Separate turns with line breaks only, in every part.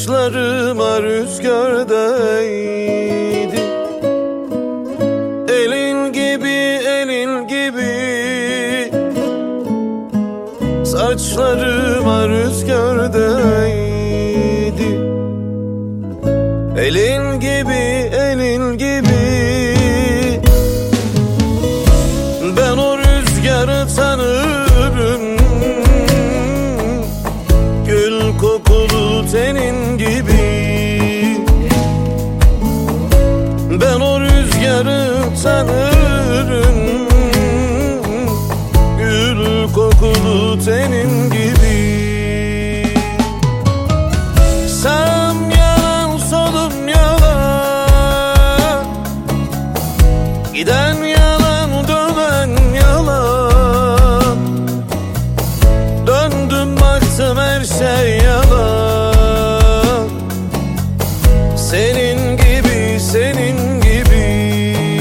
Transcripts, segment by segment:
Saçlarıma rüzgar değdi. Elin gibi, elin gibi. Saçlarıma rüzgar değdi. Elin gibi, elin gibi. Ben o rüzgarı tanırım. Gül kokulu tenin gibi. Ben o rüzgarı tanırım. Gül kokulu tenin gibi. Sağım yalan, solum yalan. Giden yalan, dönen yalan. Döndüm baktım her şey yalan. Senin gibi, senin gibi.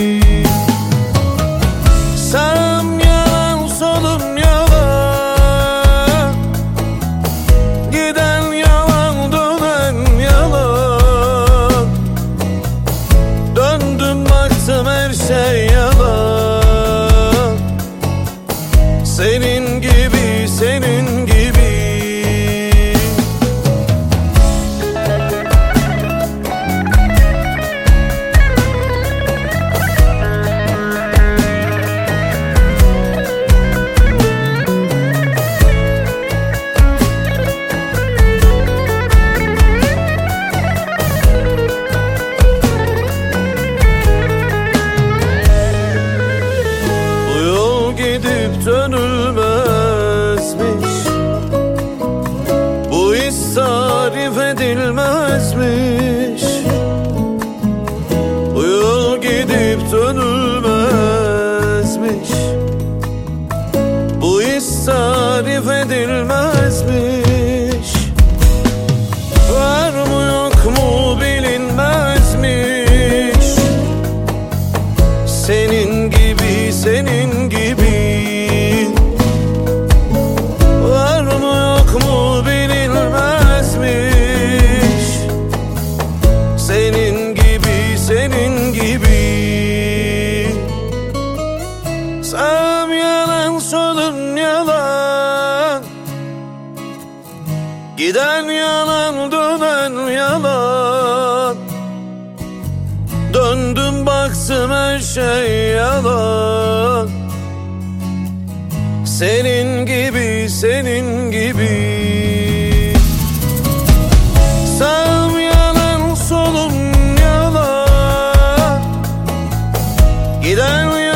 Sağım yalan, solum yalan. Giden yalan, dönen yalan. Döndüm baktım her şey yalan. Senin gibi, senin gibi. Gidip dönülmezmiş. Bu his tarif edilmezmiş. Bu yol gidip dönülmezmiş. Bu his tarif edilmezmiş. Var mı yok mu bilinmezmiş. Senin gibi, senin gibi. Var mı yok mu bilinmezmiş. Senin gibi, senin gibi. Sağım yalan, solum yalan. Giden yalan, dönen yalan. Döndüm baktım her şey yalan. Senin gibi, senin gibi. Sağım yalan, solum yalan. Giden yalan.